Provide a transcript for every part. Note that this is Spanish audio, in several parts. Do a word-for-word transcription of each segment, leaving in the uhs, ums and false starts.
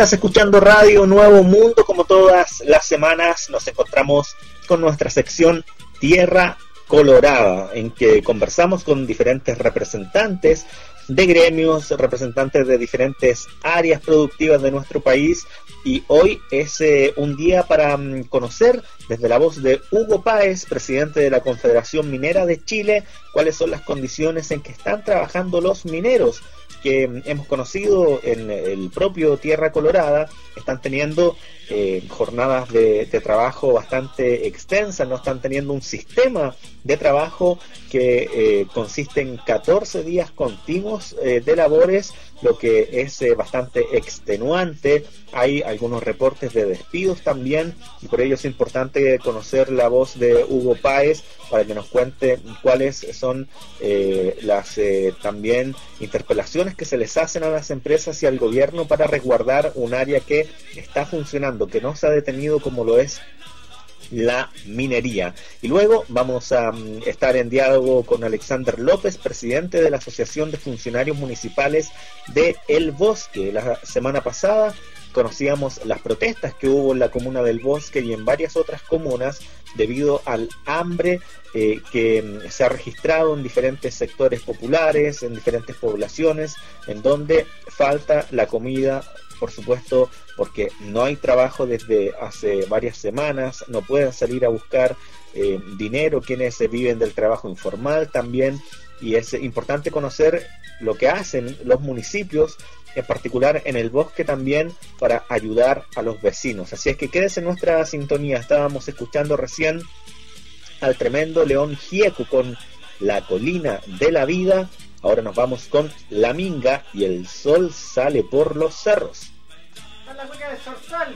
Estás escuchando Radio Nuevo Mundo. Como todas las semanas nos encontramos con nuestra sección Tierra Colorada, en que conversamos con diferentes representantes de gremios, representantes de diferentes áreas productivas de nuestro país, y hoy es eh, un día para um, conocer desde la voz de Hugo Páez, presidente de la Confederación Minera de Chile, cuáles son las condiciones en que están trabajando los mineros que um, hemos conocido en el propio Tierra Colorada. Están teniendo eh, jornadas de, de trabajo bastante extensas, no están teniendo un sistema de trabajo que eh, consiste en catorce días continuos eh, de labores, lo que es eh, bastante extenuante. Hay algunos reportes de despidos también, y por ello es importante conocer la voz de Hugo Páez para que nos cuente cuáles son eh, las eh, también interpelaciones que se les hacen a las empresas y al gobierno para resguardar un área que está funcionando, que no se ha detenido como lo es la minería. Y luego vamos a um, estar en diálogo con Alexander López, presidente de la Asociación de Funcionarios Municipales de El Bosque. La semana pasada conocíamos las protestas que hubo en la comuna del Bosque y en varias otras comunas debido al hambre eh, que um, se ha registrado en diferentes sectores populares, en diferentes poblaciones, en donde falta la comida, por supuesto, porque no hay trabajo desde hace varias semanas, no pueden salir a buscar eh, dinero quienes eh, viven del trabajo informal también, y es importante conocer lo que hacen los municipios, en particular en El Bosque también, para ayudar a los vecinos. Así es que quédese en nuestra sintonía. Estábamos escuchando recién al tremendo León Gieco con La Colina de la Vida. Ahora nos vamos con La Minga y El Sol Sale por los Cerros. La cueca de Zorzal.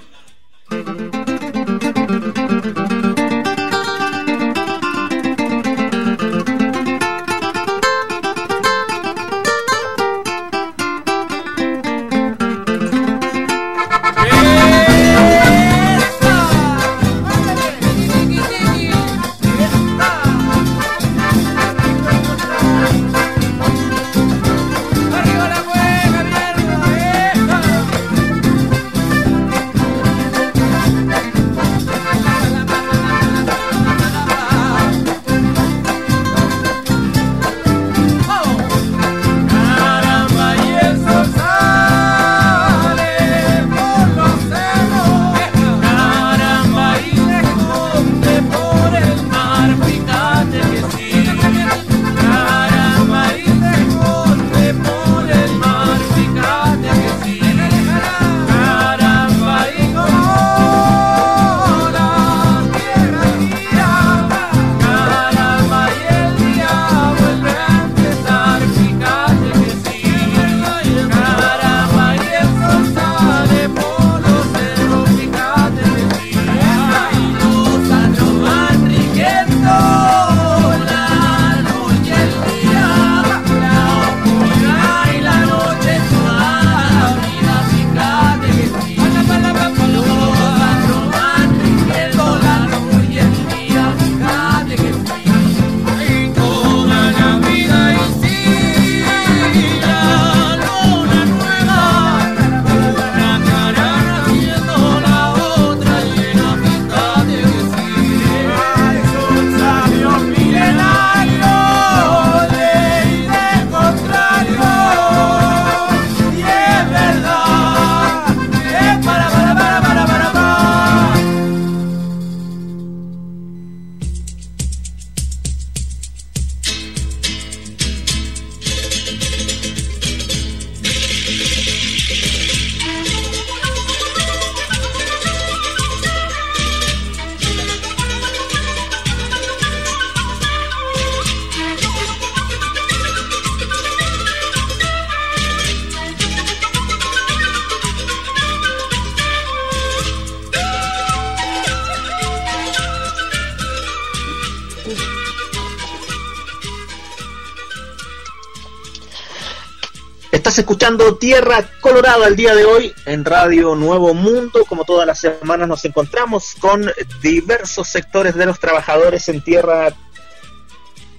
Estás escuchando Tierra Colorada el día de hoy en Radio Nuevo Mundo. Como todas las semanas nos encontramos con diversos sectores de los trabajadores en Tierra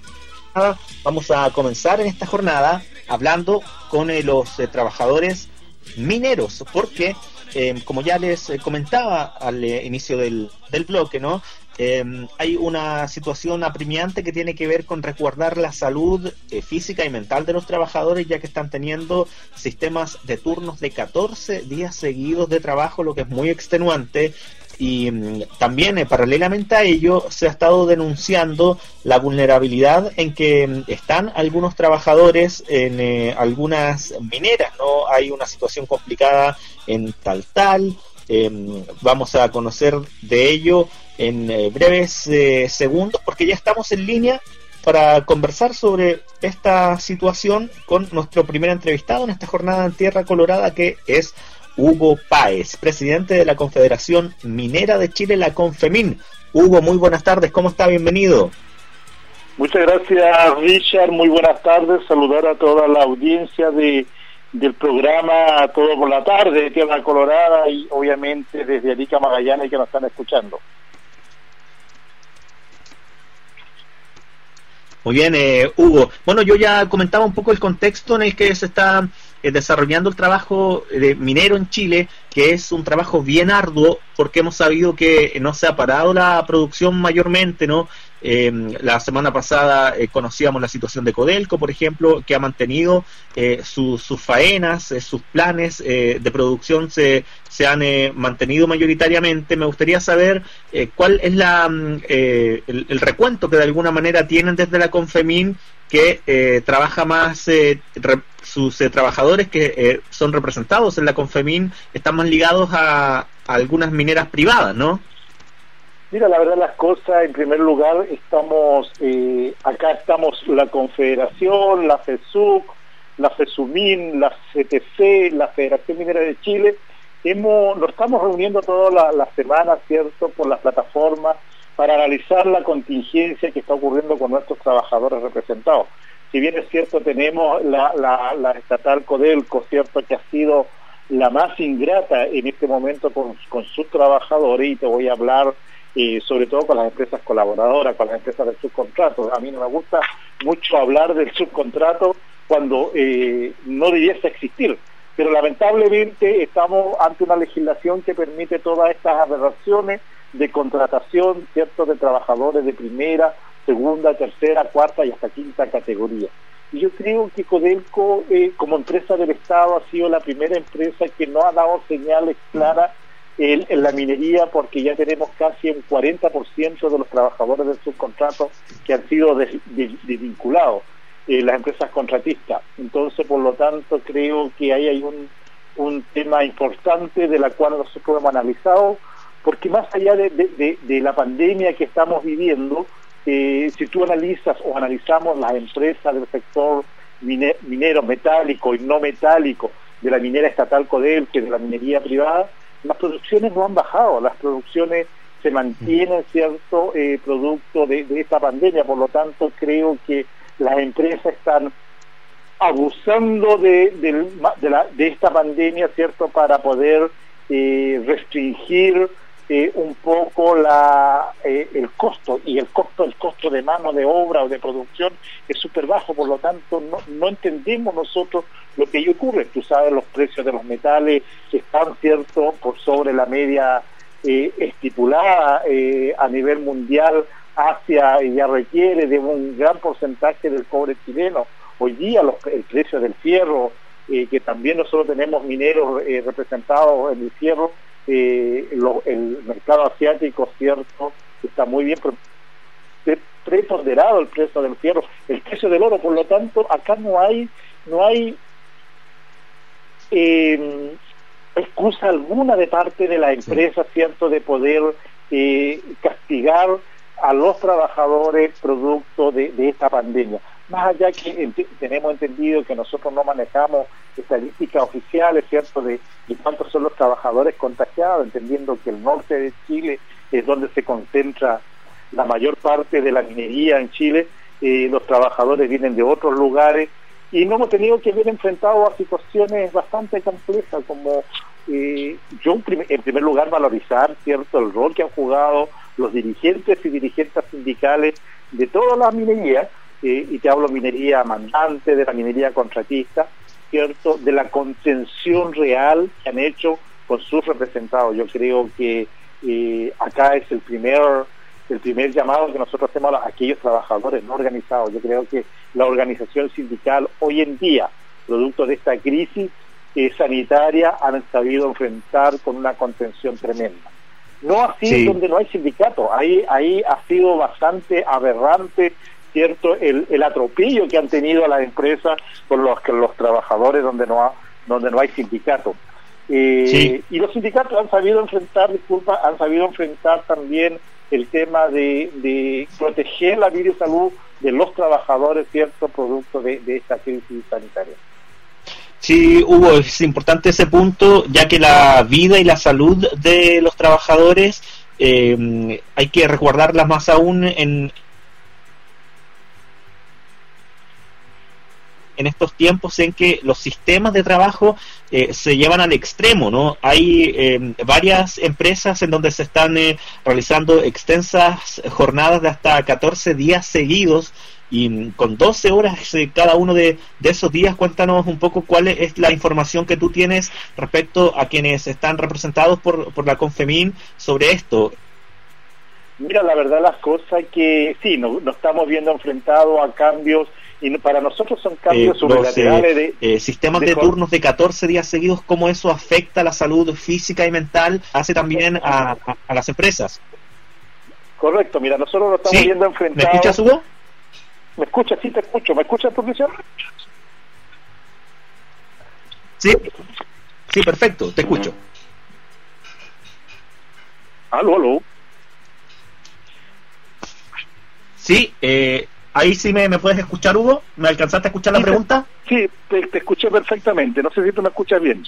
Colorada. Vamos a comenzar en esta jornada hablando con eh, los eh, trabajadores mineros, porque eh, como ya les comentaba al eh, inicio del, del bloque, ¿no? Eh, hay una situación apremiante que tiene que ver con resguardar la salud eh, física y mental de los trabajadores, ya que están teniendo sistemas de turnos de catorce días seguidos de trabajo, lo que es muy extenuante. Y mm, también eh, paralelamente a ello se ha estado denunciando la vulnerabilidad en que mm, están algunos trabajadores en eh, algunas mineras, ¿no? Hay una situación complicada en Taltal. Eh, vamos a conocer de ello en eh, breves eh, segundos, porque ya estamos en línea para conversar sobre esta situación con nuestro primer entrevistado en esta jornada en Tierra Colorada, que es Hugo Páez, presidente de la Confederación Minera de Chile, la CONFEMIN. Hugo, muy buenas tardes, ¿cómo está? Bienvenido. Muchas gracias, Richard, muy buenas tardes, saludar a toda la audiencia de del programa Todo por la Tarde de Tierra Colorada y obviamente desde Arica, Magallanes, que nos están escuchando. Muy bien, eh, Hugo. Bueno, yo ya comentaba un poco el contexto en el que se está eh, desarrollando el trabajo de minero en Chile, que es un trabajo bien arduo, porque hemos sabido que no se ha parado la producción mayormente, ¿no? Eh, la semana pasada eh, conocíamos la situación de Codelco, por ejemplo, que ha mantenido eh, su, sus faenas, eh, sus planes eh, de producción se, se han eh, mantenido mayoritariamente. Me gustaría saber eh, cuál es la eh, el, el recuento que de alguna manera tienen desde la CONFEMIN, que eh, trabaja más, eh, re, sus eh, trabajadores que eh, son representados en la CONFEMIN están más ligados a, a algunas mineras privadas, ¿no? Mira, la verdad las cosas, en primer lugar, estamos, eh, acá estamos la Confederación, la FESUC, la FESUMIN, la C T C, la Federación Minera de Chile. Hemos, nos estamos reuniendo todas las la semanas, ¿cierto?, por las plataformas para analizar la contingencia que está ocurriendo con nuestros trabajadores representados. Si bien es cierto, tenemos la, la, la estatal Codelco, ¿cierto?, que ha sido la más ingrata en este momento con, con sus trabajadores, y te voy a hablar Eh, sobre todo con las empresas colaboradoras, con las empresas de subcontrato. A mí no me gusta mucho hablar del subcontrato cuando eh, no debiese existir, pero lamentablemente estamos ante una legislación que permite todas estas aberraciones de contratación, cierto, de trabajadores de primera, segunda, tercera, cuarta y hasta quinta categoría. Y yo creo que Codelco, eh, como empresa del Estado, ha sido la primera empresa que no ha dado señales claras En, en la minería, porque ya tenemos casi un cuarenta por ciento de los trabajadores del subcontrato que han sido desvinculados, eh, las empresas contratistas. Entonces, por lo tanto, creo que ahí hay un, un tema importante de la cual nosotros hemos analizado, porque más allá de, de, de, de la pandemia que estamos viviendo, eh, si tú analizas o analizamos las empresas del sector mine, minero metálico y no metálico, de la minera estatal Codelco y de la minería privada, las producciones no han bajado, las producciones se mantienen, ¿cierto?, eh, producto de, de esta pandemia. Por lo tanto, creo que las empresas están abusando de, de, de, la, de esta pandemia, ¿cierto?, para poder eh, restringir eh, un poco la eh, el costo, y el costo el costo de mano de obra o de producción es súper bajo. Por lo tanto, no, no entendemos nosotros lo que ahí ocurre. Tú sabes, los precios de los metales están, cierto, por sobre la media eh, estipulada eh, a nivel mundial. Asia ya requiere de un gran porcentaje del cobre chileno. Hoy día los, el precio del fierro, eh, que también nosotros tenemos mineros eh, representados en el fierro, eh, lo, el mercado asiático, cierto, está muy bien preponderado el precio del fierro, el precio del oro. Por lo tanto, acá no hay no hay eh, excusa alguna de parte de la empresa, sí, cierto, de poder eh, castigar a los trabajadores producto de, de esta pandemia. Más allá que ent tenemos entendido que nosotros no manejamos estadísticas oficiales, cierto, de, de cuántos son los trabajadores contagiados, entendiendo que el norte de Chile es donde se concentra la mayor parte de la minería en Chile. Eh, los trabajadores vienen de otros lugares y no hemos tenido que ver enfrentados a situaciones bastante complejas, como eh, yo en primer, en primer lugar valorizar, cierto, el rol que han jugado los dirigentes y dirigentes sindicales de toda la minería, eh, y te hablo minería mandante, de la minería contratista, ¿cierto?, de la contención real que han hecho con sus representados. Yo creo que eh, acá es el primer el primer llamado que nosotros hacemos a aquellos trabajadores no organizados. Yo creo que la organización sindical hoy en día, producto de esta crisis eh, sanitaria, han sabido enfrentar con una contención tremenda. No así sí. donde no hay sindicato, ahí, ahí ha sido bastante aberrante, ¿cierto?, el, el atropello que han tenido a las empresas con los, con los trabajadores donde no, ha, donde no hay sindicato. Eh, sí. Y los sindicatos han sabido enfrentar, disculpa, han sabido enfrentar también el tema de, de proteger la vida y salud de los trabajadores, ¿cierto?, producto de, de esta crisis sanitaria. Sí, Hugo, es importante ese punto, ya que la vida y la salud de los trabajadores eh, hay que resguardarlas más aún en en estos tiempos en que los sistemas de trabajo eh, se llevan al extremo, ¿no? Hay eh, varias empresas en donde se están eh, realizando extensas jornadas de hasta catorce días seguidos y con doce horas eh, cada uno de, de esos días. Cuéntanos un poco cuál es la información que tú tienes respecto a quienes están representados por, por la Confemín sobre esto. Mira, la verdad las cosas que sí, nos, nos estamos viendo enfrentados a cambios, y para nosotros son cambios eh, sobrenaturales eh, de... Eh, sistemas de, de turnos de catorce días seguidos, ¿cómo eso afecta la salud física y mental? Hace también a, a, a las empresas. Correcto, mira, nosotros nos estamos ¿Sí? viendo enfrentados... ¿Me escuchas, Hugo? ¿Me escuchas? Sí, te escucho. ¿Me escuchas, profesor? Sí, sí, perfecto, te escucho. Aló, aló. Sí, eh, ahí sí me, me puedes escuchar, Hugo. ¿Me alcanzaste a escuchar la sí, pregunta? Te, sí, te, te escuché perfectamente. No sé si tú me escuchas bien.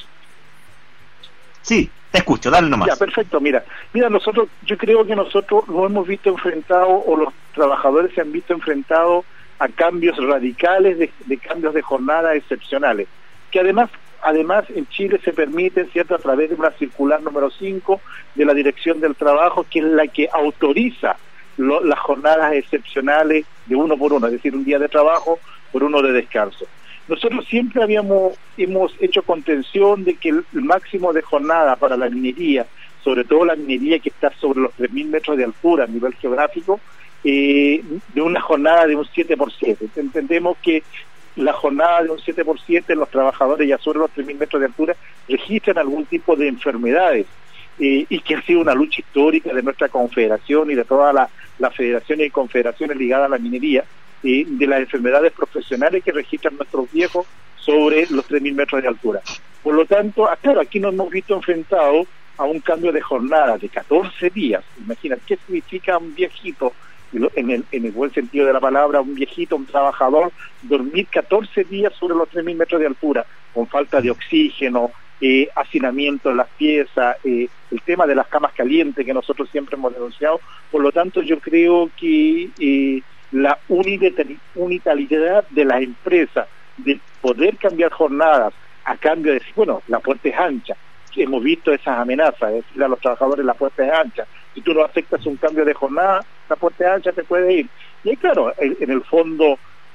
Sí, te escucho, dale nomás. Ya, perfecto, mira. Mira, nosotros, yo creo que nosotros nos hemos visto enfrentados, o los trabajadores se han visto enfrentados a cambios radicales, de, de cambios de jornada excepcionales, que además además en Chile se permiten, ¿cierto?, a través de una circular número cinco de la Dirección del Trabajo, que es la que autoriza lo, las jornadas excepcionales de uno por uno, es decir, un día de trabajo por uno de descanso. Nosotros siempre habíamos hemos hecho contención de que el, el máximo de jornada para la minería, sobre todo la minería que está sobre los tres mil metros de altura a nivel geográfico, eh, de una jornada de un siete por siete. Entendemos que la jornada de un siete por siete, los trabajadores ya sobre los tres mil metros de altura registran algún tipo de enfermedades, eh, y que ha sido una lucha histórica de nuestra confederación y de todas las la federaciones y confederaciones ligadas a la minería, eh, de las enfermedades profesionales que registran nuestros viejos sobre los tres mil metros de altura. Por lo tanto, claro, aquí nos hemos visto enfrentados a un cambio de jornada de catorce días. Imagina, ¿qué significa un viejito? En el, en el buen sentido de la palabra, un viejito, un trabajador, dormir catorce días sobre los tres mil metros de altura, con falta de oxígeno, eh, hacinamiento en las piezas, eh, el tema de las camas calientes que nosotros siempre hemos denunciado. Por lo tanto, yo creo que eh, la unilateralidad de las empresas de poder cambiar jornadas a cambio de, bueno, la puerta es ancha, hemos visto esas amenazas, es decir, a los trabajadores la puerta es ancha, si tú no aceptas un cambio de jornada, la puerta es ancha, te puede ir. Y ahí, claro, en, en el fondo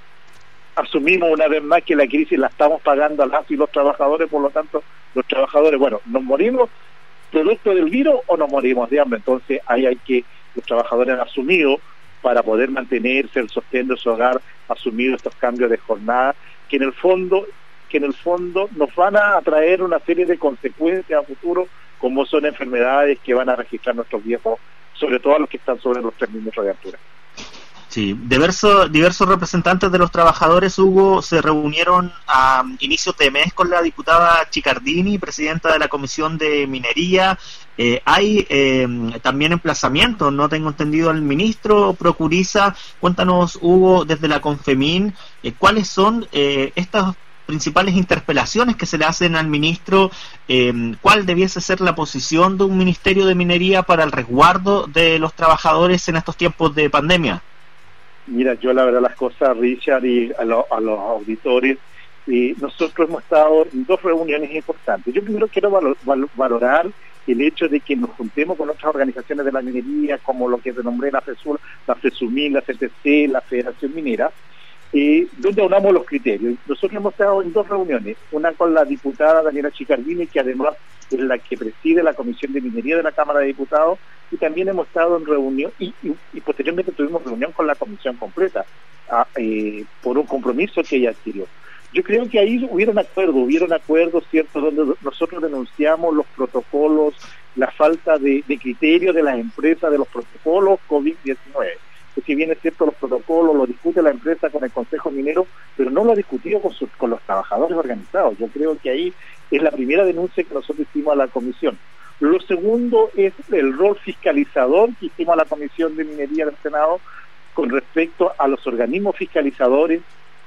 asumimos una vez más que la crisis la estamos pagando a las y los trabajadores, por lo tanto, los trabajadores, bueno, ¿nos morimos producto del virus o nos morimos de hambre? Entonces ahí hay que, los trabajadores han asumido, para poder mantenerse, el sostén de su hogar, asumido estos cambios de jornada, que en el fondo que en el fondo nos van a traer una serie de consecuencias a futuro, como son enfermedades que van a registrar nuestros viejos, sobre todo a los que están sobre los tres mil metros de altura. Sí, diversos, diversos representantes de los trabajadores, Hugo, se reunieron a inicios de mes con la diputada Chicardini, presidenta de la Comisión de Minería. Eh, hay eh, también emplazamientos, no tengo entendido, al ministro Procuriza. Cuéntanos, Hugo, desde la Confemín, eh, ¿cuáles son eh, estas principales interpelaciones que se le hacen al ministro? Eh, ¿Cuál debiese ser la posición de un Ministerio de Minería para el resguardo de los trabajadores en estos tiempos de pandemia? Mira, yo la verdad las cosas, Richard, y a, lo, a los auditores, y nosotros hemos estado en dos reuniones importantes. Yo primero quiero valor, val, valorar el hecho de que nos juntemos con otras organizaciones de la minería, como lo que renombré la FESUR, la FESUMIN, la C T C, la Federación Minera, eh, donde aunamos los criterios. Nosotros hemos estado en dos reuniones, una con la diputada Daniela Chicardini, que además es la que preside la Comisión de Minería de la Cámara de Diputados, y también hemos estado en reunión, y, y, y posteriormente tuvimos reunión con la comisión completa, a, eh, por un compromiso que ella adquirió. Yo creo que ahí hubieron acuerdos, hubieron acuerdos, ¿cierto?, donde nosotros denunciamos los protocolos, la falta de, de criterio de las empresas de los protocolos COVID diecinueve. Que si bien es cierto, los protocolos lo discute la empresa con el Consejo Minero, pero no lo ha discutido con, su, con los trabajadores organizados. Yo creo que ahí es la primera denuncia que nosotros hicimos a la comisión. Lo segundo es el rol fiscalizador que hicimos a la Comisión de Minería del Senado con respecto a los organismos fiscalizadores,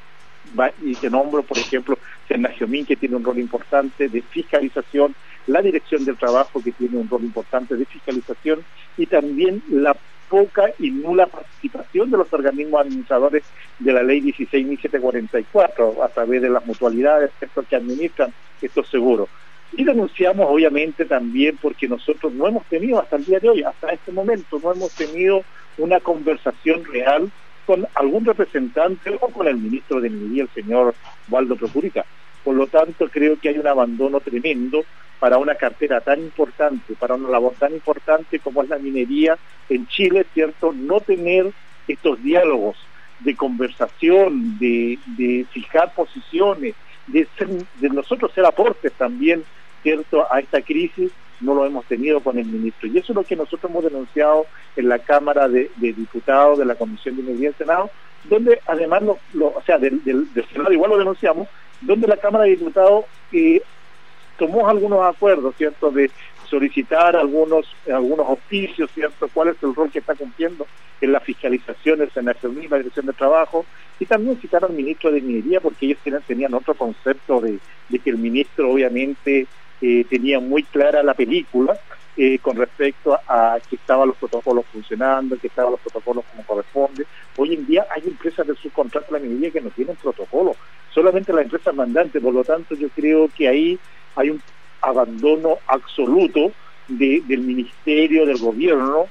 y te nombro, por ejemplo, Senagiomín, que tiene un rol importante de fiscalización, la Dirección del Trabajo, que tiene un rol importante de fiscalización, y también la poca y nula participación de los organismos administradores de la ley dieciséis mil setecientos cuarenta y cuatro a través de las mutualidades que administran estos seguros. Y denunciamos obviamente también porque nosotros no hemos tenido hasta el día de hoy, hasta este momento, no hemos tenido una conversación real con algún representante o con el ministro de Minería, el señor Waldo Procurica. Por lo tanto, creo que hay un abandono tremendo para una cartera tan importante, para una labor tan importante como es la minería en Chile, ¿cierto? No tener estos diálogos de conversación, de, de fijar posiciones, de, ser, de nosotros ser aportes también, ¿cierto?, a esta crisis, no lo hemos tenido con el ministro. Y eso es lo que nosotros hemos denunciado en la Cámara de, de Diputados de la Comisión de Minería del Senado, donde además, lo, lo, o sea, del, del, del Senado igual lo denunciamos, donde la Cámara de Diputados eh, tomó algunos acuerdos, ¿cierto?, de solicitar algunos algunos oficios, ¿cierto?, cuál es el rol que está cumpliendo en la fiscalización del Senagiomín, la Dirección de Trabajo, y también citar al ministro de Minería, porque ellos tenían, tenían otro concepto de, de que el ministro obviamente eh, tenía muy clara la película eh, con respecto a, a que estaban los protocolos funcionando, que estaban los protocolos como corresponde. Hoy en día hay empresas de subcontrato a la minería que no tienen protocolo, solamente las empresas mandantes. Por lo tanto, yo creo que ahí hay un abandono absoluto de, del ministerio, del gobierno,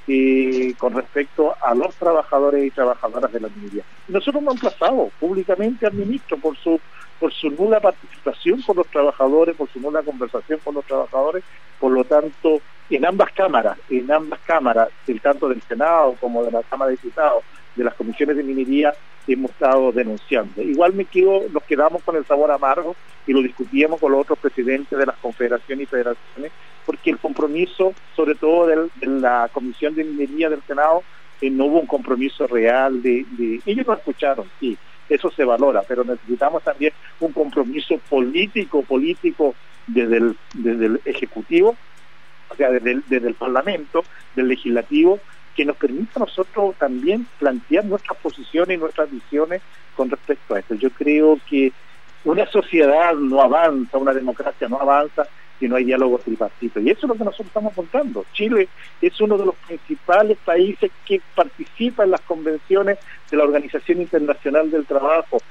eh, con respecto a los trabajadores y trabajadoras de la minería. Y nosotros hemos emplazado públicamente al ministro por su por su nula participación con los trabajadores, por su nula conversación con los trabajadores. Por lo tanto, en ambas cámaras, en ambas cámaras, del tanto del Senado como de la Cámara de Diputados, de las comisiones de minería, hemos estado denunciando. Igual me quedo, nos quedamos con el sabor amargo y lo discutíamos con los otros presidentes de las confederaciones y federaciones, porque el compromiso, sobre todo del, de la Comisión de Minería del Senado, eh, no hubo un compromiso real de, de... Ellos nos escucharon, sí, eso se valora, pero necesitamos también un compromiso político, político desde el, desde el Ejecutivo, o sea, desde el, desde el Parlamento, del Legislativo, que nos permita a nosotros también plantear nuestras posiciones y nuestras visiones con respecto a esto. Yo creo que una sociedad no avanza, una democracia no avanza si no hay diálogo tripartito. Y eso es lo que nosotros estamos contando. Chile es uno de los principales países que participa en las convenciones de la Organización Internacional del Trabajo,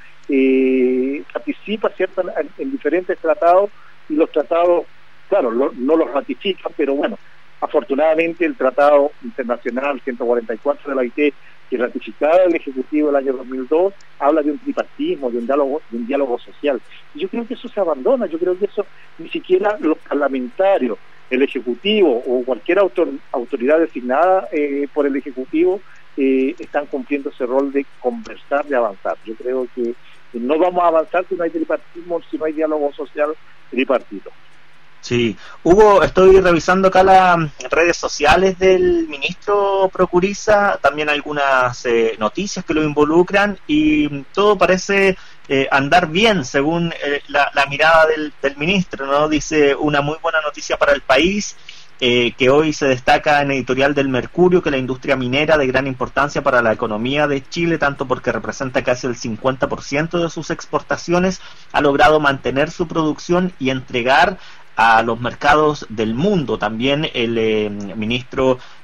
eh, participa, ¿cierto?, en, en diferentes tratados, y los tratados, claro, lo, no los ratifican, pero bueno, afortunadamente el Tratado Internacional ciento cuarenta y cuatro de la O I T, que ratificaba el Ejecutivo el año dos mil dos, habla de un tripartismo, de un diálogo, de un diálogo social. Y yo creo que eso se abandona, yo creo que eso ni siquiera los parlamentarios, el Ejecutivo o cualquier autor, autoridad designada eh, por el Ejecutivo eh, están cumpliendo ese rol de conversar, de avanzar. Yo creo que no vamos a avanzar si no hay tripartismo, si no hay diálogo social tripartito. Sí, Hugo, estoy revisando acá las redes sociales del ministro Procuriza, también algunas eh, noticias que lo involucran, y todo parece eh, andar bien según eh, la, la mirada del, del ministro, ¿no? Dice una muy buena noticia para el país, eh, que hoy se destaca en editorial del Mercurio que la industria minera de gran importancia para la economía de Chile, tanto porque representa casi el cincuenta por ciento de sus exportaciones, ha logrado mantener su producción y entregar a los mercados del mundo. También el eh, ministro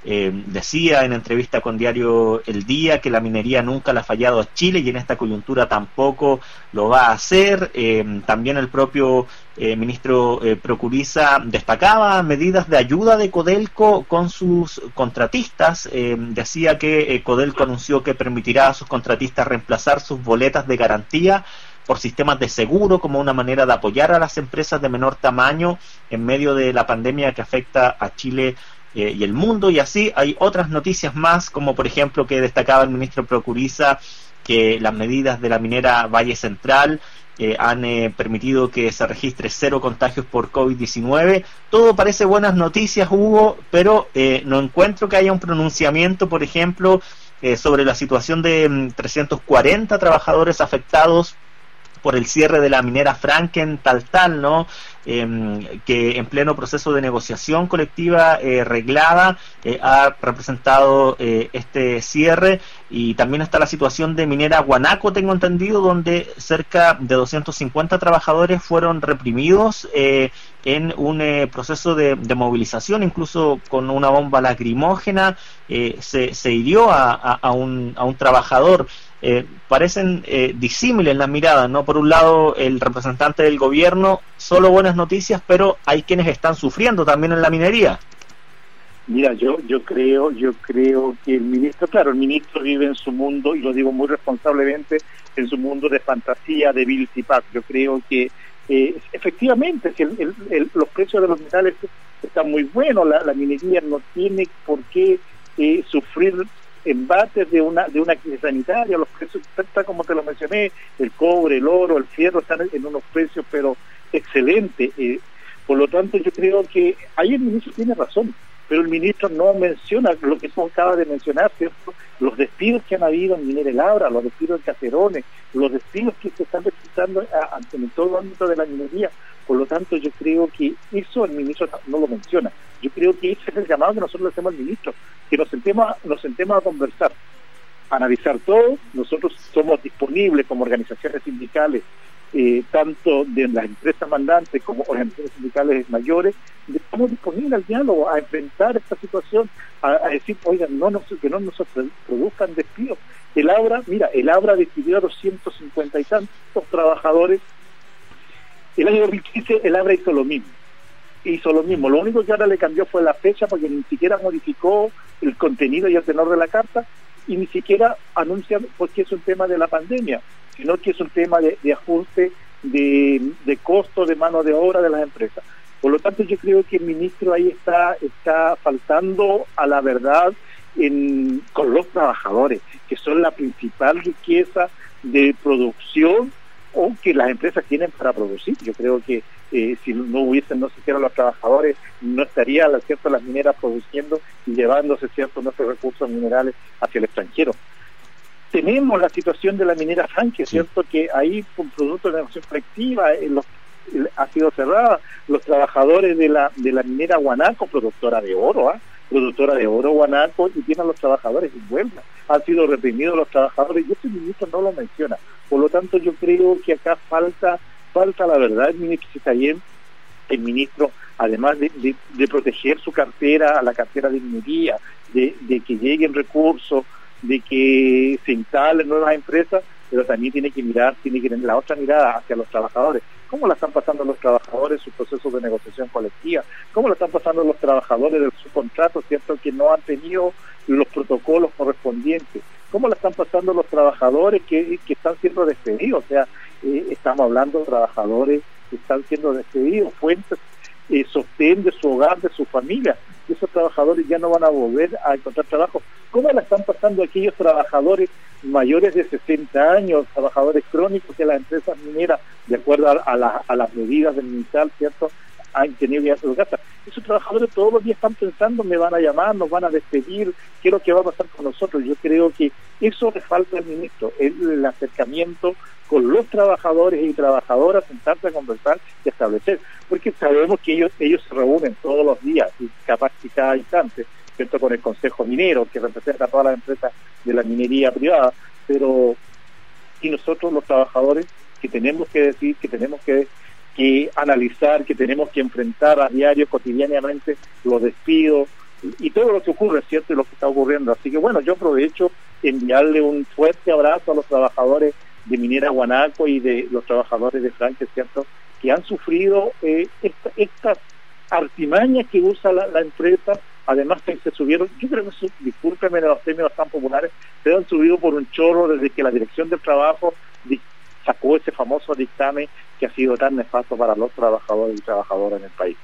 eh, decía en entrevista con Diario El Día que la minería nunca le ha fallado a Chile y en esta coyuntura tampoco lo va a hacer. Eh, también el propio eh, ministro eh, Procuriza destacaba medidas de ayuda de Codelco con sus contratistas. Eh, decía que eh, Codelco anunció que permitirá a sus contratistas reemplazar sus boletas de garantía por sistemas de seguro como una manera de apoyar a las empresas de menor tamaño en medio de la pandemia que afecta a Chile eh, y el mundo. Y así hay otras noticias más, como por ejemplo que destacaba el ministro Procuriza que las medidas de la minera Valle Central eh, han eh, permitido que se registre cero contagios por COVID diecinueve. Todo parece buenas noticias, Hugo, pero eh, no encuentro que haya un pronunciamiento, por ejemplo, eh, sobre la situación de mm, trescientos cuarenta trabajadores afectados por el cierre de la minera Franken tal tal, ¿no? Eh, que en pleno proceso de negociación colectiva eh, reglada eh, ha representado eh, este cierre. Y también está la situación de minera Guanaco, tengo entendido, donde cerca de doscientos cincuenta trabajadores fueron reprimidos eh, en un eh, proceso de, de movilización, incluso con una bomba lacrimógena eh, se, se hirió a, a, a, un, a un trabajador. Eh, parecen eh, disímiles las miradas, ¿no? Por un lado, el representante del gobierno, solo buenas noticias, pero hay quienes están sufriendo también en la minería. Mira, yo yo creo yo creo que el ministro, claro, el ministro vive en su mundo, y lo digo muy responsablemente, en su mundo de fantasía, de Bill Zipac. Yo creo que eh, efectivamente si el, el, el, los precios de los metales están muy buenos, la, la minería no tiene por qué eh, sufrir embates de una de una crisis sanitaria. Los precios, como te lo mencioné, el cobre, el oro, el fierro están en unos precios pero excelentes. Eh, por lo tanto, yo creo que ahí el ministro tiene razón, pero el ministro no menciona lo que tú acabas de mencionar, ¿cierto? Los despidos que han habido en Minera El Abra, los despidos en Caserones, los despidos que se están registrando a, a, en todo el ámbito de la minería. Por lo tanto, yo creo que eso el ministro no lo menciona. Yo creo que ese es el llamado que nosotros le hacemos al ministro, que nos sentemos, nos sentemos a conversar, a analizar todo. Nosotros somos disponibles como organizaciones sindicales, eh, tanto de las empresas mandantes como organizaciones sindicales mayores, estamos disponibles al diálogo, a enfrentar esta situación, a, a decir, oigan, no nos, que no nos produzcan despidos. El Abra, mira, el Abra despidió a doscientos cincuenta y tantos trabajadores. El año dos mil quince el Abra hizo lo mismo, hizo lo mismo, lo único que ahora le cambió fue la fecha, porque ni siquiera modificó el contenido y el tenor de la carta, y ni siquiera anuncia porque es un tema de la pandemia, sino que es un tema de, de ajuste de, de costo de mano de obra de las empresas. Por lo tanto, yo creo que el ministro ahí está, está faltando a la verdad en, con los trabajadores, que son la principal riqueza de producción o que las empresas tienen para producir. Yo creo que eh, si no hubiesen, no se hicieran los trabajadores, no estarían, ¿cierto?, las mineras produciendo y llevándose, ¿cierto?, nuestros recursos minerales hacia el extranjero. Tenemos la situación de la minera Franken, ¿cierto?, que ahí, por producto de negociación colectiva, eh, los, eh, ha sido cerrada. Los trabajadores de la de la minera Guanaco, productora de oro, ¿ah? productora de oro Guanaco, y tienen a los trabajadores en huelga. Han sido reprimidos los trabajadores, y este ministro no lo menciona. Por lo tanto, yo creo que acá falta falta la verdad. El ministro está bien, el ministro, además de, de, de proteger su cartera, a la cartera de minería, de, de que lleguen recursos, de que se instalen nuevas empresas, pero también tiene que mirar, tiene que tener la otra mirada hacia los trabajadores. ¿Cómo la están pasando los trabajadores sus procesos de negociación colectiva? ¿Cómo la están pasando los trabajadores del subcontrato, cierto, que no han tenido los protocolos correspondientes? ¿Cómo la están pasando los trabajadores que, que están siendo despedidos? O sea, eh, estamos hablando de trabajadores que están siendo despedidos, fuentes, eh, sostén de su hogar, de su familia. Y esos trabajadores ya no van a volver a encontrar trabajo. ¿Cómo la están pasando aquellos trabajadores mayores de sesenta años, trabajadores crónicos que las empresas mineras, de acuerdo a, a, la, a las medidas del MinSal, ¿cierto?, han tenido que ir a su casa? Esos trabajadores todos los días están pensando, me van a llamar, nos van a despedir, ¿qué es lo que va a pasar con nosotros? Yo creo que eso le falta al ministro, el, el acercamiento con los trabajadores y trabajadoras, sentarse a conversar y establecer, porque sabemos que ellos ellos se reúnen todos los días, y capaz que cada instante, ¿cierto?, con el Consejo Minero, que representa a todas las empresas de la minería privada, pero y nosotros los trabajadores, que tenemos que decir, que tenemos que que analizar, que tenemos que enfrentar a diario, cotidianamente, los despidos, y todo lo que ocurre, ¿cierto? Y lo que está ocurriendo. Así que bueno, yo aprovecho enviarle un fuerte abrazo a los trabajadores de Minera Guanaco y de los trabajadores de Franque, ¿cierto? Que han sufrido eh, esta, estas artimañas que usa la, la empresa. Además que se subieron, yo creo que, discúlpenme en los términos tan populares, se han subido por un chorro desde que la Dirección del Trabajo sacó ese famoso dictamen que ha sido tan nefasto para los trabajadores y trabajadoras en el país.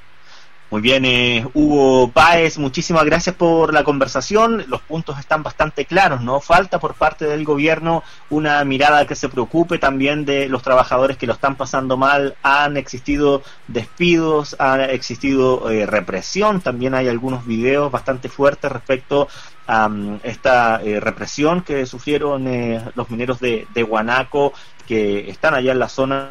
Muy bien, eh, Hugo Páez, muchísimas gracias por la conversación. Los puntos están bastante claros, ¿no? Falta por parte del gobierno una mirada que se preocupe también de los trabajadores que lo están pasando mal. Han existido despidos, ha existido eh, represión, también hay algunos videos bastante fuertes respecto a um, esta eh, represión que sufrieron eh, los mineros de, de Guanaco, que están allá en la zona.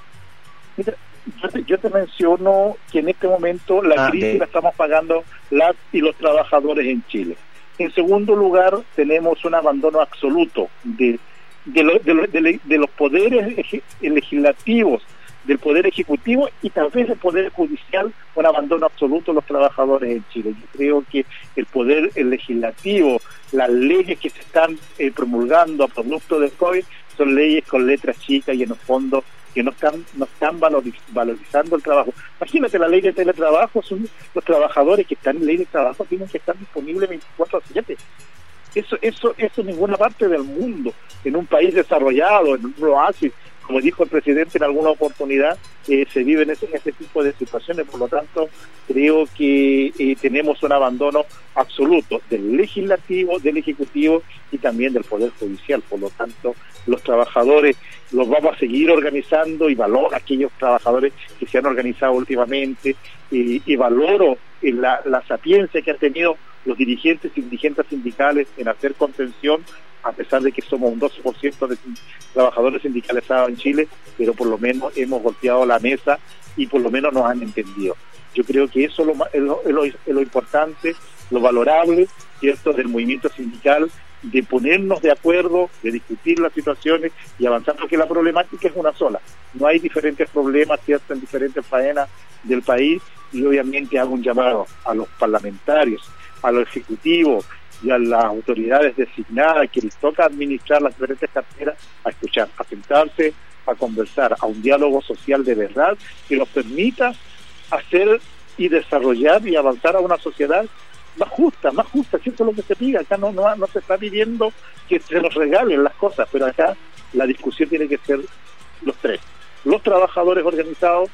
Mira, Yo te, yo te menciono que en este momento la ah, crisis de... la estamos pagando las y los trabajadores en Chile. En segundo lugar, tenemos un abandono absoluto de, de, lo, de, lo, de, de los poderes legislativos, del poder ejecutivo y también del poder judicial, un abandono absoluto de los trabajadores en Chile. Yo creo que el poder el legislativo, las leyes que se están eh, promulgando a producto del COVID, son leyes con letras chicas y en el fondo que no están no están valoriz, valorizando el trabajo. Imagínate, la ley de teletrabajo, son los trabajadores que están en ley de trabajo tienen que estar disponibles veinticuatro a siete. Eso, eso, eso en ninguna parte del mundo, en un país desarrollado, en un oasis, como dijo el presidente en alguna oportunidad, eh, se vive en ese, en ese tipo de situaciones. Por lo tanto, creo que eh, tenemos un abandono absoluto del legislativo, del ejecutivo y también del poder judicial. Por lo tanto, los trabajadores los vamos a seguir organizando y valoro a aquellos trabajadores que se han organizado últimamente y, y valoro eh, la, la sapiencia que han tenido los dirigentes y dirigentes sindicales en hacer contención, a pesar de que somos un doce por ciento de trabajadores sindicalizados en Chile, pero por lo menos hemos golpeado la mesa y por lo menos nos han entendido. Yo creo que eso es lo, es lo, es lo, es lo importante, lo valorable, ¿cierto?, del movimiento sindical, de ponernos de acuerdo, de discutir las situaciones y avanzar, porque la problemática es una sola. No hay diferentes problemas, ¿cierto?, en diferentes faenas del país, y obviamente hago un llamado a los parlamentarios, a los ejecutivos y a las autoridades designadas que les toca administrar las diferentes carteras, a escuchar, a sentarse, a conversar, a un diálogo social de verdad que nos permita hacer y desarrollar y avanzar a una sociedad más justa, más justa, que eso es lo que se pide. Acá no, no, no se está pidiendo que se nos regalen las cosas, pero acá la discusión tiene que ser los tres, los trabajadores organizados,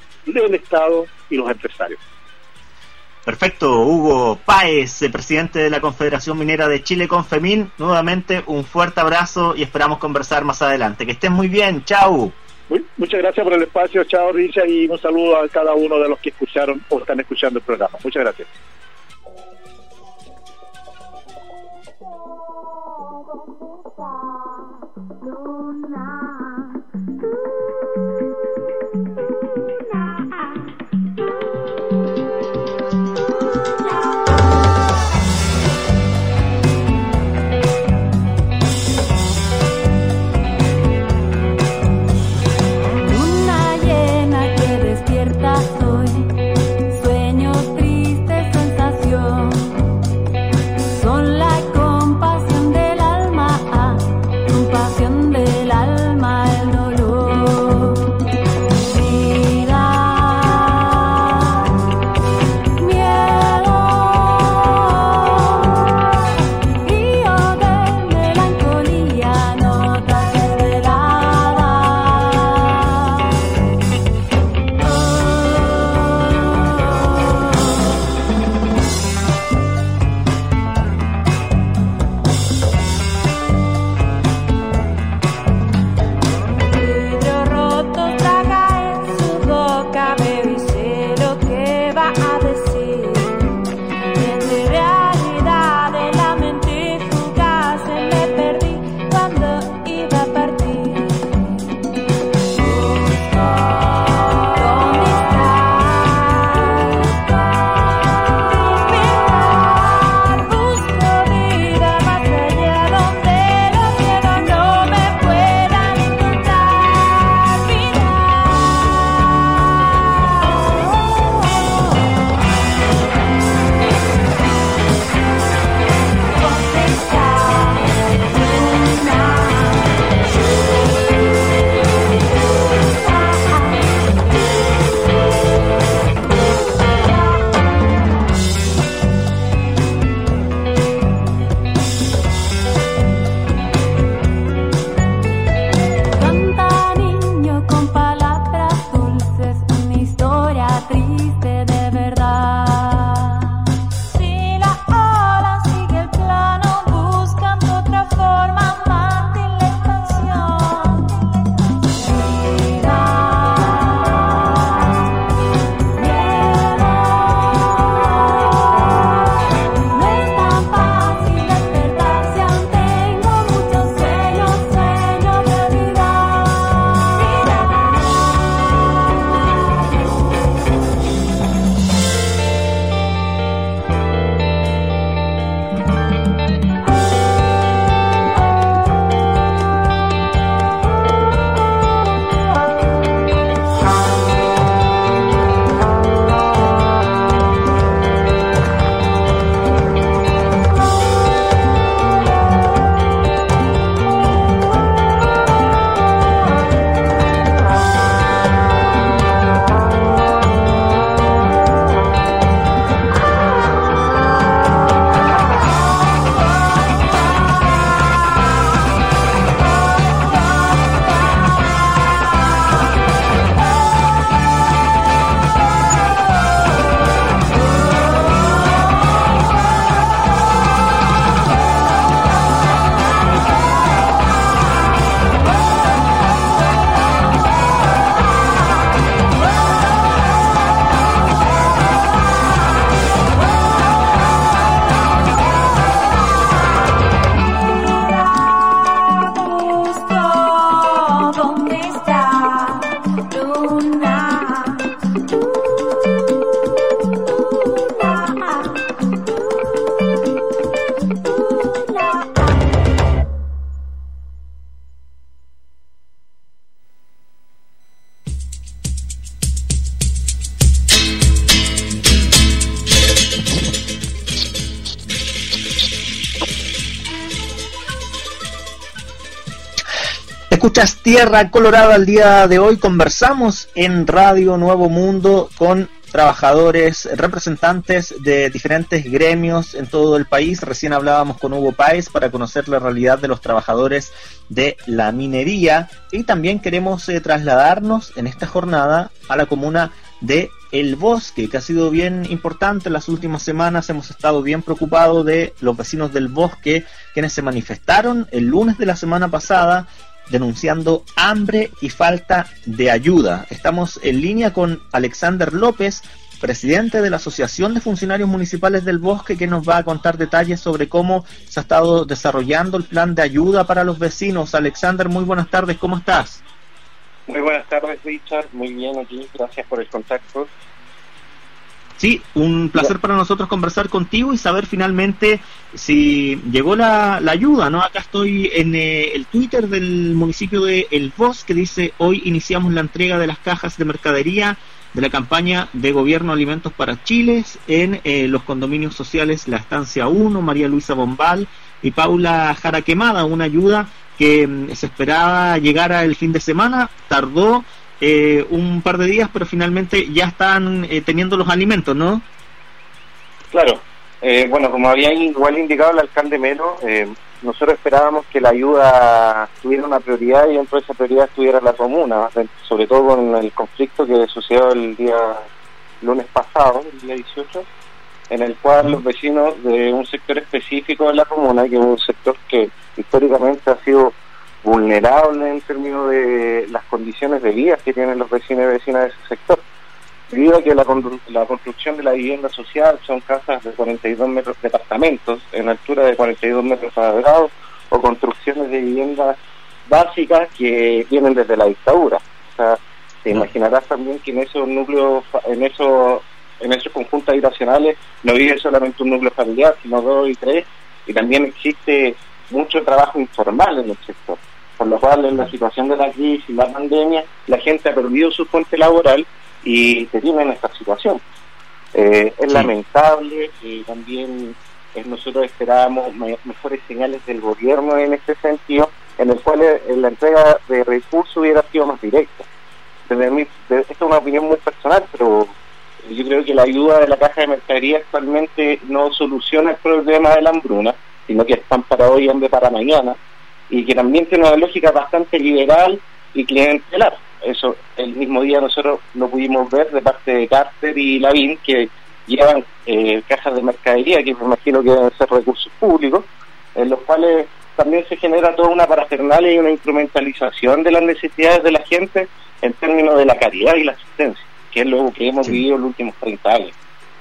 el Estado y los empresarios. Perfecto, Hugo Páez, presidente de la Confederación Minera de Chile, Confemín, nuevamente un fuerte abrazo y esperamos conversar más adelante. Que estén muy bien, chau. Muy, muchas gracias por el espacio, chao Richard, y un saludo a cada uno de los que escucharon o están escuchando el programa. Muchas gracias. Escuchas Tierra Colorada. El día de hoy conversamos en Radio Nuevo Mundo con trabajadores, representantes de diferentes gremios en todo el país. Recién hablábamos con Hugo Páez para conocer la realidad de los trabajadores de la minería, y también queremos eh, trasladarnos en esta jornada a la comuna de El Bosque, que ha sido bien importante en las últimas semanas. Hemos estado bien preocupados de los vecinos del Bosque, quienes se manifestaron el lunes de la semana pasada denunciando hambre y falta de ayuda. Estamos en línea con Alexander López, presidente de la Asociación de Funcionarios Municipales del Bosque, que nos va a contar detalles sobre cómo se ha estado desarrollando el plan de ayuda para los vecinos. Alexander, muy buenas tardes, ¿cómo estás? Muy buenas tardes, Richard, muy bien aquí, gracias por el contacto. Sí, un placer para nosotros conversar contigo y saber finalmente si llegó la, la ayuda, ¿no? Acá estoy en eh, el Twitter del municipio de El Bosque, que dice: hoy iniciamos la entrega de las cajas de mercadería de la campaña de gobierno Alimentos para Chile en eh, los condominios sociales La Estancia uno, María Luisa Bombal y Paula Jara Quemada, una ayuda que mm, se esperaba llegara el fin de semana, tardó Eh, un par de días, pero finalmente ya están eh, teniendo los alimentos, ¿no? Claro, eh, bueno, como había igual indicado el alcalde Melo, eh, nosotros esperábamos que la ayuda tuviera una prioridad y dentro de esa prioridad estuviera la comuna, sobre todo con el conflicto que sucedió el día lunes pasado, el día dieciocho, en el cual los vecinos de un sector específico de la comuna, que es un sector que históricamente ha sido vulnerable en términos de las condiciones de vida que tienen los vecinos y vecinas de ese sector, debido a que la, la construcción de la vivienda social son casas de cuarenta y dos metros, departamentos en altura de cuarenta y dos metros cuadrados, o construcciones de viviendas básicas que vienen desde la dictadura. O sea, te imaginarás también que en esos núcleos, en esos, en esos conjuntos habitacionales no vive solamente un núcleo familiar, sino dos y tres, y también existe mucho trabajo informal en el sector, por lo cual en la situación de la crisis y la pandemia la gente ha perdido su fuente laboral y se tiene en esta situación. Eh, es sí. lamentable, y también eh, nosotros esperábamos me mejores señales del gobierno en este sentido, en el cual eh, la entrega de recursos hubiera sido más directa. Desde mi, de, esta es una opinión muy personal, pero yo creo que la ayuda de la caja de mercadería actualmente no soluciona el problema de la hambruna, sino que están para hoy en vez para mañana, y que también tiene una lógica bastante liberal y clientelar. Eso el mismo día nosotros lo pudimos ver de parte de Carter y Lavín, que llevan eh, cajas de mercadería, que me imagino que deben ser recursos públicos, en los cuales también se genera toda una parafernalia y una instrumentalización de las necesidades de la gente en términos de la caridad y la asistencia, que es lo que hemos sí. vivido en los últimos treinta años.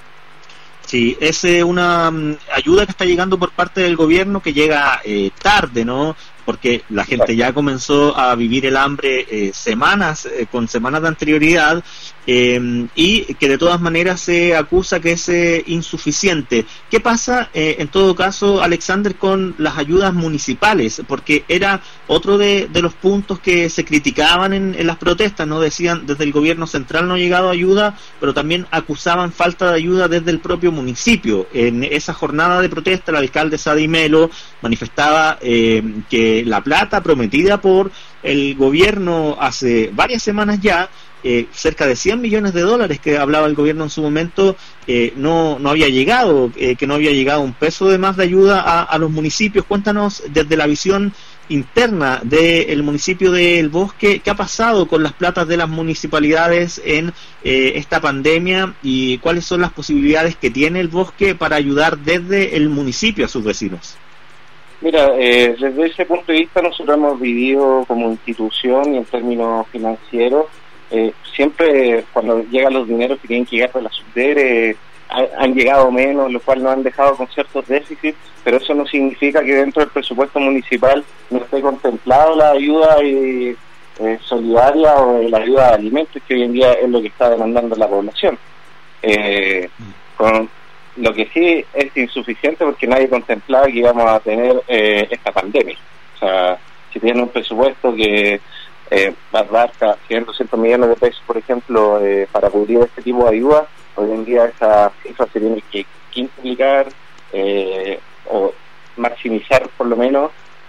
Sí, es eh, una um, ayuda que está llegando por parte del gobierno, que llega eh, tarde, ¿no? Porque la gente ya comenzó a vivir el hambre eh, semanas, eh, con semanas de anterioridad, eh, y que de todas maneras se acusa que es eh, insuficiente. ¿Qué pasa, eh, en todo caso, Alexander, con las ayudas municipales? Porque era otro de, de los puntos que se criticaban en, en las protestas, ¿no? Decían, desde el gobierno central no ha llegado ayuda, pero también acusaban falta de ayuda desde el propio municipio. En esa jornada de protesta, el alcalde Sadi Melo manifestaba eh, que la plata prometida por el gobierno hace varias semanas ya, eh, cerca de cien millones de dólares que hablaba el gobierno en su momento, eh, no, no había llegado, eh, que no había llegado un peso de más de ayuda a, a los municipios. Cuéntanos desde la visión interna del municipio de El Bosque, ¿qué ha pasado con las platas de las municipalidades en eh, esta pandemia, y cuáles son las posibilidades que tiene El Bosque para ayudar desde el municipio a sus vecinos? Mira, eh, desde ese punto de vista nosotros hemos vivido como institución y en términos financieros, eh, siempre cuando llegan los dineros que tienen que llegar de la SUDERE, eh, han llegado menos, lo cual nos han dejado con ciertos déficits, pero eso no significa que dentro del presupuesto municipal no esté contemplado la ayuda eh, eh, solidaria o la ayuda de alimentos, que hoy en día es lo que está demandando la población. Eh, con Lo que sí es insuficiente porque nadie contemplaba que íbamos a tener eh, esta pandemia. O sea, si tienen un presupuesto que eh, abarca cien, doscientos millones de pesos, por ejemplo, eh, para cubrir este tipo de ayuda, hoy en día esa cifra se tiene que quintuplicar eh, o maximizar por lo menos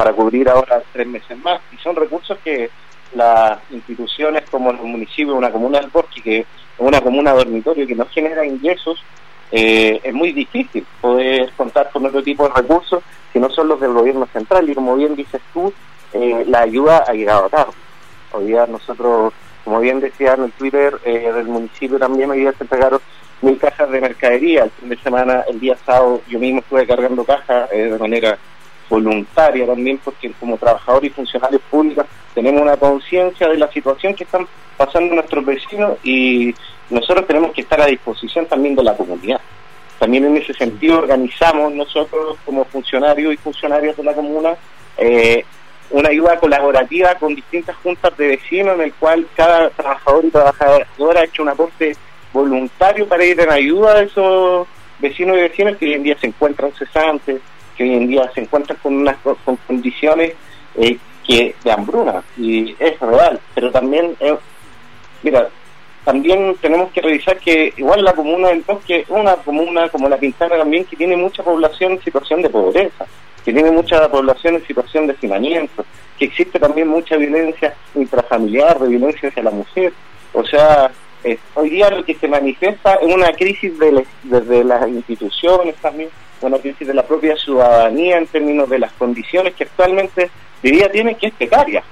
para cubrir ahora tres meses más, y son recursos que las instituciones como los municipios, una comuna del Bosque, que es una comuna dormitorio que no genera ingresos, eh, es muy difícil poder contar con otro tipo de recursos que no son los del gobierno central, y como bien dices tú, eh, la ayuda ha llegado tarde. Hoy día nosotros, como bien decía en el Twitter eh, del municipio también, hoy día se entregaron mil cajas de mercadería. El fin de semana, el día sábado, yo mismo estuve cargando cajas eh, de manera voluntaria también, porque como trabajadores y funcionarios públicos tenemos una conciencia de la situación que están pasando nuestros vecinos, y nosotros tenemos que estar a disposición también de la comunidad. También en ese sentido organizamos nosotros como funcionarios y funcionarias de la comuna eh, una ayuda colaborativa con distintas juntas de vecinos, en el cual cada trabajador y trabajadora ha hecho un aporte voluntario para ir en ayuda de esos vecinos y vecinas que hoy en día se encuentran cesantes, que hoy en día se encuentran con unas con condiciones eh, que de hambruna, y es real. Pero también eh, mira, también tenemos que revisar que igual la comuna del Bosque es una comuna como La Pintana también, que tiene mucha población en situación de pobreza, que tiene mucha población en situación de hacinamiento, que existe también mucha violencia intrafamiliar, de violencia hacia la mujer. O sea, eh, hoy día lo que se manifiesta es una crisis de la, desde las instituciones también, una crisis de la propia ciudadanía en términos de las condiciones que actualmente hoy día tienen, que es precaria.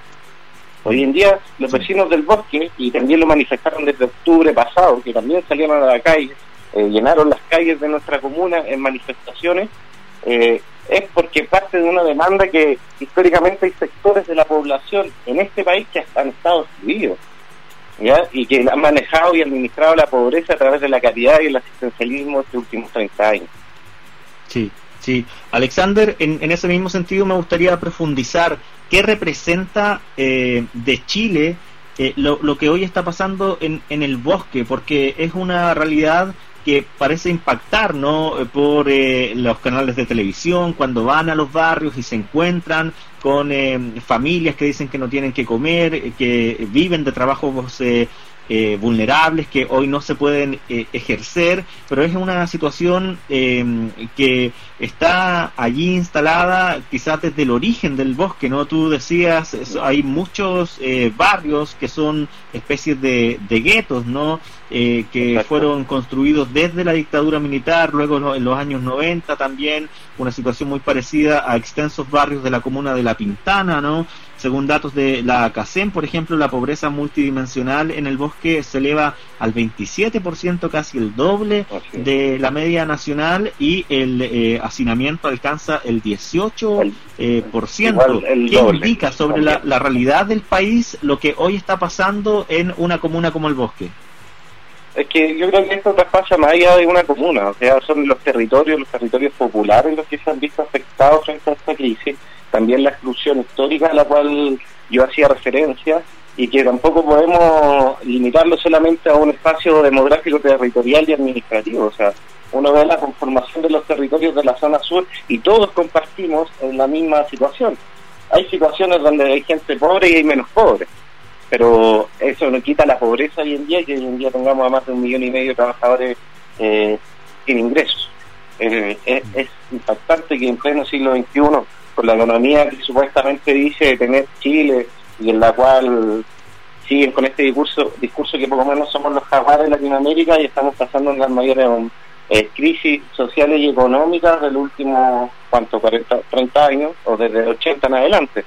Hoy en día los vecinos del Bosque, y también lo manifestaron desde octubre pasado, que también salieron a la calle, eh, llenaron las calles de nuestra comuna en manifestaciones, eh, es porque parte de una demanda que históricamente hay sectores de la población en este país que han estado excluidos, ¿ya? Y que han manejado y administrado la pobreza a través de la caridad y el asistencialismo estos últimos treinta años. Sí, sí. Alexander, en, en ese mismo sentido me gustaría profundizar qué representa eh, de Chile eh, lo, lo que hoy está pasando en, en el Bosque, porque es una realidad que parece impactar, ¿no? Por eh, los canales de televisión, cuando van a los barrios y se encuentran con eh, familias que dicen que no tienen que comer, eh, que viven de trabajos eh, eh, vulnerables, que hoy no se pueden eh, ejercer, pero es una situación eh, que está allí instalada quizás desde el origen del Bosque, ¿no? Tú decías, eso, hay muchos eh, barrios que son especies de, de guetos, ¿no? Eh, que Exacto. fueron construidos desde la dictadura militar, luego en los años noventa también, una situación muy parecida a extensos barrios de la comuna de La Pintana, ¿no? Según datos de la CACEM, por ejemplo, la pobreza multidimensional en el Bosque se eleva al veintisiete por ciento, casi el doble de la media nacional, y el eh, hacinamiento alcanza el dieciocho por ciento. Eh, ¿Qué indica sobre la, la realidad del país lo que hoy está pasando en una comuna como el Bosque? Es que yo creo que esto traspasa más allá de una comuna, o sea, son los territorios, los territorios populares los que se han visto afectados frente a esta crisis, también la exclusión histórica a la cual yo hacía referencia, y que tampoco podemos limitarlo solamente a un espacio demográfico, territorial y administrativo. O sea, uno ve la conformación de los territorios de la zona sur y todos compartimos en la misma situación. Hay situaciones donde hay gente pobre y hay menos pobres, pero eso no quita la pobreza hoy en día, que hoy en día tengamos a más de un millón y medio de trabajadores eh, sin ingresos. Eh, es, es impactante que en pleno siglo veintiuno, con la economía que supuestamente dice tener Chile, y en la cual siguen con este discurso discurso que por lo menos somos los jaguares de Latinoamérica y estamos pasando en las mayores eh, crisis sociales y económicas del último, ¿cuánto? cuarenta, treinta años, o desde ochenta en adelante.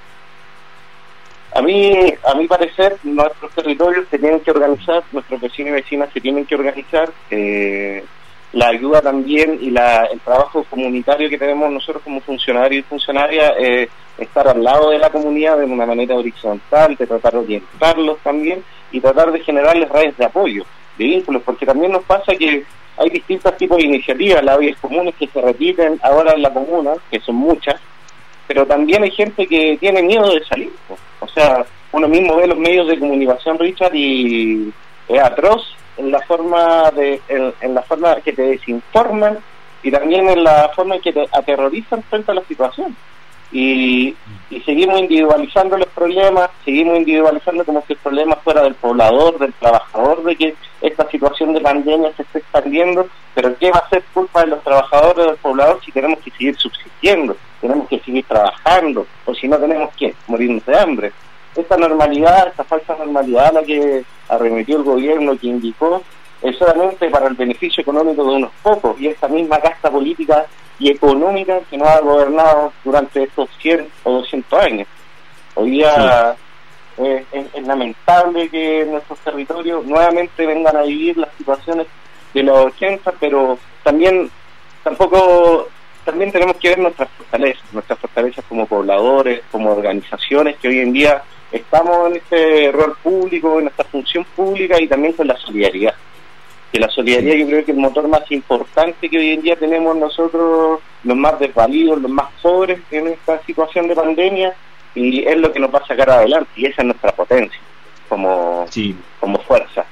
A mí, a mi parecer, nuestros territorios se tienen que organizar, nuestros vecinos y vecinas se tienen que organizar, eh, la ayuda también y la, el trabajo comunitario que tenemos nosotros como funcionarios y funcionarias, eh, estar al lado de la comunidad de una manera horizontal, de tratar de orientarlos también y tratar de generarles redes de apoyo, de vínculos, porque también nos pasa que hay distintos tipos de iniciativas, las vías comunes que se repiten ahora en la comuna, que son muchas, pero también hay gente que tiene miedo de salir. O sea, uno mismo ve los medios de comunicación, Richard, y es atroz en la forma de en, en la forma que te desinforman y también en la forma en que te aterrorizan frente a la situación. Y, y seguimos individualizando los problemas, seguimos individualizando como si el problema fuera del poblador, del trabajador, de que esta situación de pandemia se esté expandiendo, pero ¿qué va a ser culpa de los trabajadores o del poblador si tenemos que seguir subsistiendo? tenemos que seguir trabajando, o si no tenemos que morirnos de hambre. Esta normalidad, esta falsa normalidad a la que arremetió el gobierno, que indicó, es solamente para el beneficio económico de unos pocos, y esta misma casta política y económica que nos ha gobernado durante estos cien o doscientos años. Hoy día sí. eh, es, es lamentable que en nuestros territorios nuevamente vengan a vivir las situaciones de los ochenta, pero también tampoco también tenemos que ver nuestras fortalezas, nuestras fortalezas como pobladores, como organizaciones que hoy en día estamos en este rol público, en esta función pública, y también con la solidaridad. Que la solidaridad yo creo que es el motor más importante que hoy en día tenemos nosotros, los más desvalidos, los más pobres en esta situación de pandemia, y es lo que nos va a sacar adelante, y esa es nuestra potencia como, sí. como fuerza.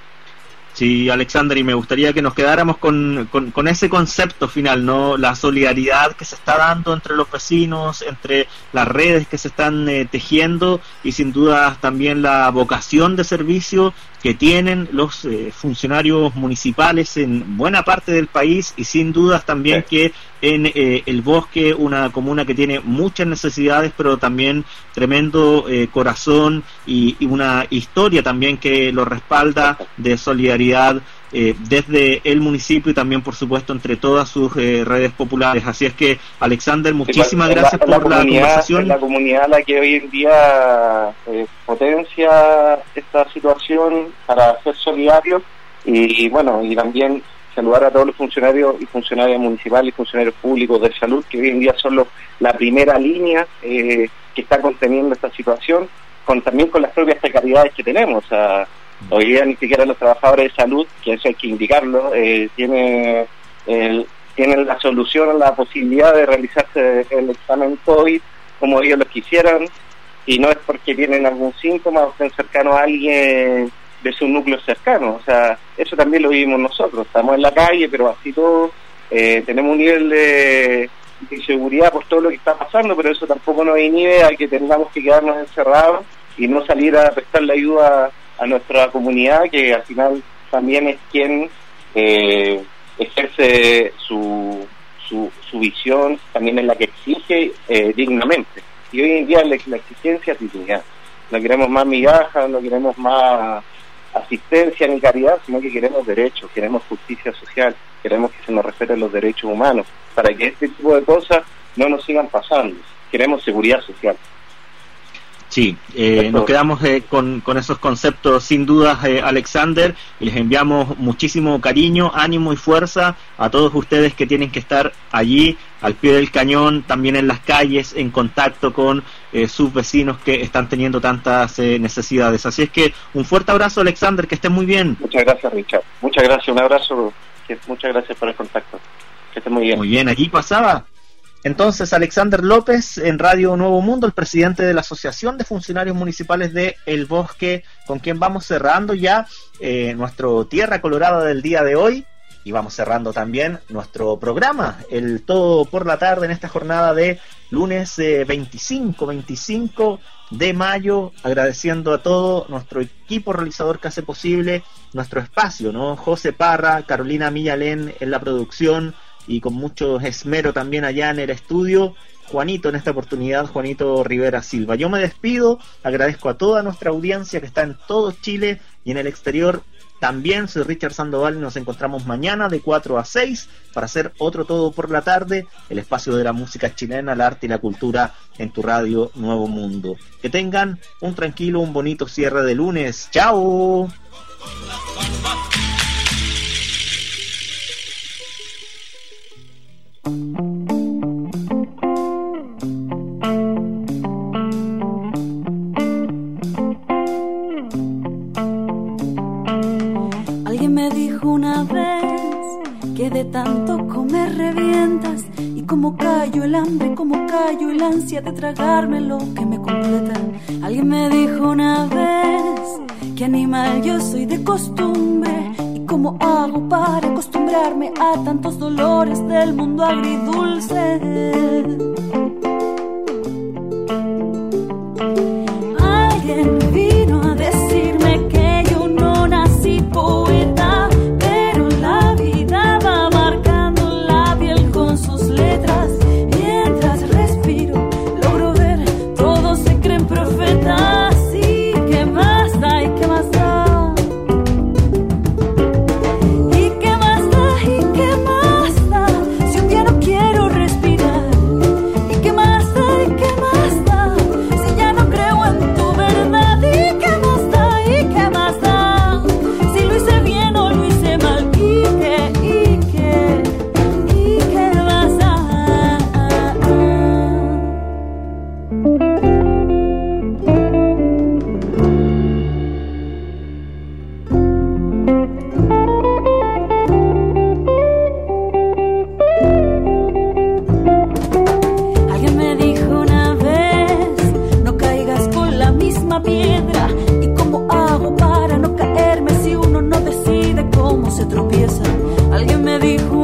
Sí, Alexander, y me gustaría que nos quedáramos con, con, con ese concepto final, ¿no? La solidaridad que se está dando entre los vecinos, entre las redes que se están eh, tejiendo, y sin duda también la vocación de servicio que tienen los eh, funcionarios municipales en buena parte del país, y sin dudas también que en eh, El Bosque, una comuna que tiene muchas necesidades, pero también tremendo eh, corazón y, y una historia también que lo respalda de solidaridad eh, desde el municipio y también, por supuesto, entre todas sus eh, redes populares. Así es que, Alexander, muchísimas gracias por la, la conversación. Es la comunidad la que hoy en día eh, potencia esta situación para ser solidario, y, y bueno, y también saludar a todos los funcionarios y funcionarias municipales y funcionarios públicos de salud, que hoy en día son los, la primera línea eh, que está conteniendo esta situación, con también con las propias precariedades que tenemos. O sea, hoy día ni siquiera los trabajadores de salud, que eso hay que indicarlo, eh, tiene, el, tienen la solución, la posibilidad de realizarse el examen COVID como ellos lo quisieran, y no es porque tienen algún síntoma o estén cercanos a alguien de su núcleo cercano. O sea, eso también lo vivimos nosotros, estamos en la calle, pero así todo, eh, tenemos un nivel de, de inseguridad por todo lo que está pasando, pero eso tampoco nos inhibe a que tengamos que quedarnos encerrados y no salir a prestarle ayuda a nuestra comunidad, que al final también es quien eh, ejerce su, su su visión, también es la que exige eh, dignamente. Y hoy en día la, la exigencia es dignidad. No queremos más migajas, no queremos más asistencia ni caridad, sino que queremos derechos, queremos justicia social, queremos que se nos respeten los derechos humanos, para que este tipo de cosas no nos sigan pasando. Queremos seguridad social. Sí, eh, nos quedamos eh, con, con esos conceptos sin dudas, eh, Alexander, y les enviamos muchísimo cariño, ánimo y fuerza a todos ustedes que tienen que estar allí al pie del cañón, también en las calles, en contacto con eh, sus vecinos que están teniendo tantas eh, necesidades. Así es que un fuerte abrazo, Alexander, que estén muy bien. Muchas gracias, Richard. Muchas gracias, un abrazo, muchas gracias por el contacto. Que estén muy bien. Muy bien, allí pasaba entonces Alexander López en Radio Nuevo Mundo, el presidente de la Asociación de Funcionarios Municipales de El Bosque, con quien vamos cerrando ya eh, nuestro Tierra Colorada del día de hoy, y vamos cerrando también nuestro programa, el Todo por la Tarde, en esta jornada de lunes eh, veinticinco de mayo, agradeciendo a todo nuestro equipo realizador que hace posible nuestro espacio, ¿no? José Parra, Carolina Millalén en la producción, y con mucho esmero también allá en el estudio, Juanito en esta oportunidad, Juanito Rivera Silva. Yo me despido, agradezco a toda nuestra audiencia que está en todo Chile y en el exterior también. Soy Richard Sandoval y nos encontramos mañana de cuatro a seis para hacer otro Todo por la Tarde, el espacio de la música chilena, el arte y la cultura en tu radio Nuevo Mundo. Que tengan un tranquilo, un bonito cierre de lunes. ¡Chao! Alguien me dijo una vez que de tanto comer revientas, y como callo el hambre, como callo el ansia de tragarme lo que me completa. Alguien me dijo una vez que animal yo soy de costumbre, y cómo hago para acostumbrarme a tantos dolores del mundo agridulce. Alguien vino a decirme que yo no nací poeta, pero la vida va marcando la piel con sus letras, mientras Alguien me dijo